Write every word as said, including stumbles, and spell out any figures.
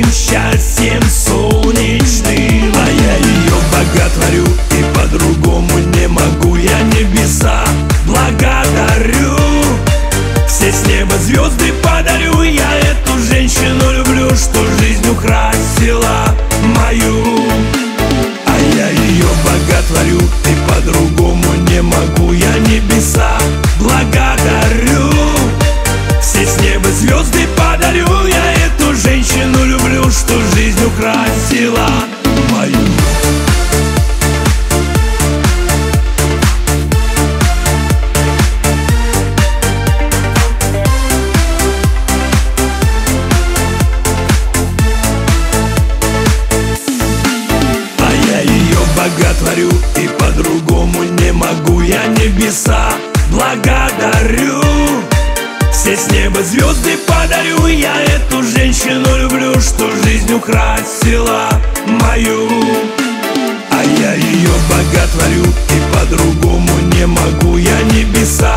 таким счастьем солнечным. А я ее боготворю, и по-другому не могу. Я небеса благодарю, все с неба звезды подарю. Я эту женщину люблю, что жизнь украсила мою. А я ее боготворю, и по-другому не могу. Я небеса благодарю, все с неба звезды подарю. Я эту женщину люблю, что жизнь украсила мою. Боготворю, и по-другому не могу. Я небеса благодарю, все с неба звезды подарю. Я эту женщину люблю, что жизнь украсила мою. А я ее боготворю, и по-другому не могу. Я небеса